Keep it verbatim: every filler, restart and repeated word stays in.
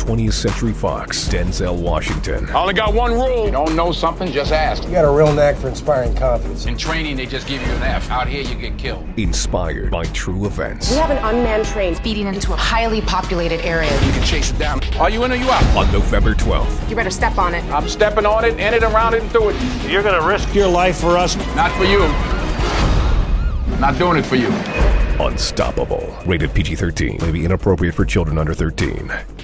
twentieth Century Fox, Denzel Washington. I only got one rule. You don't know something, just ask. You got a real knack for inspiring confidence. In training, they just give you an F. Out here, you get killed. Inspired by true events. We have an unmanned train speeding into a highly populated area. You can chase it down. Are you in or you out? On November twelfth. You better step on it. I'm stepping on it, in it, around it, and through it. You're gonna risk your life for us? Not for you. Not doing it for you. Unstoppable. Rated P G thirteen. May be inappropriate for children under thirteen.